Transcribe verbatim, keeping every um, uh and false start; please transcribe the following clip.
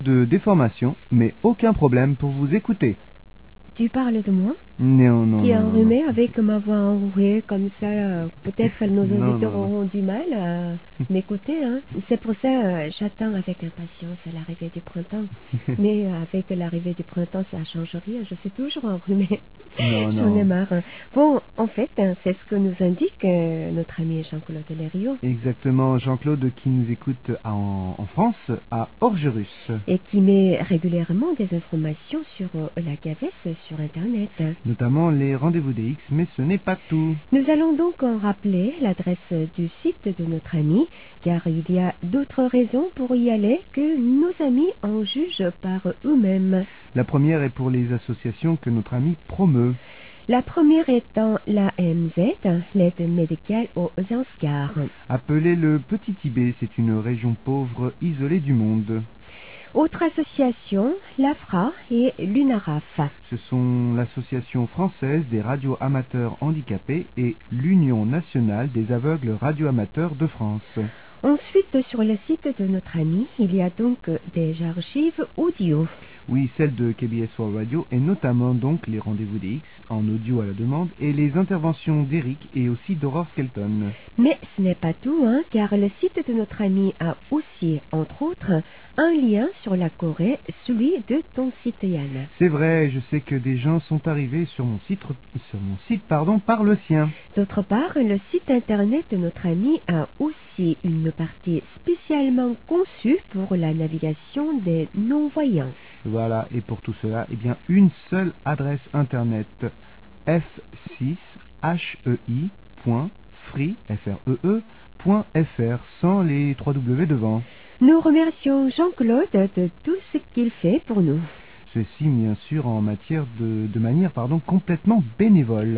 de déformation, mais aucun problème pour vous écouter. Tu parles de moi Non, non, qui est non, non, enrhumée non. avec ma voix enrouée comme ça. euh, Peut-être que nos Non, auditeurs non, non. auront du mal à m'écouter. Hein. C'est pour ça euh, j'attends avec impatience l'arrivée du printemps. Mais euh, avec l'arrivée du printemps, ça change rien. Je suis toujours enrhumée. Non, J'en ai non. marre. Bon, en fait, hein, c'est ce que nous indique euh, notre ami Jean-Claude Lerio. Exactement, Jean-Claude qui nous écoute en, en France, à Orgerus. Et qui met régulièrement des informations sur euh, la gavesse sur Internet. Notamment les rendez-vous des X, mais ce n'est pas tout. Nous allons donc en rappeler l'adresse du site de notre ami, car il y a d'autres raisons pour y aller que nos amis en jugent par eux-mêmes. La première est pour les associations que notre ami promeut. La première étant l'A M Z, l'aide médicale aux Anscars. Appelée le Petit Tibet, c'est une région pauvre isolée du monde. Autre association, l'A F R A et l'UNARAF. Ce sont l'Association française des radioamateurs handicapés et l'Union nationale des aveugles radioamateurs de France. Ensuite, sur le site de notre ami, il y a donc des archives audio. Oui, celle de K B S World Radio et notamment donc les rendez-vous des X en audio à la demande et les interventions d'Eric et aussi d'Aurore Skelton. Mais ce n'est pas tout, hein, car le site de notre ami a aussi, entre autres, un lien sur la Corée, celui de ton site Yann. C'est vrai, je sais que des gens sont arrivés sur mon site, sur mon site pardon, par le sien. D'autre part, le site internet de notre ami a aussi une partie spécialement conçue pour la navigation des non-voyants. Voilà, et pour tout cela, eh bien, une seule adresse internet, f six hei point free point fr, sans les trois W devant. Nous remercions Jean-Claude de tout ce qu'il fait pour nous. Ceci, bien sûr, en matière de, de manière pardon, complètement bénévole.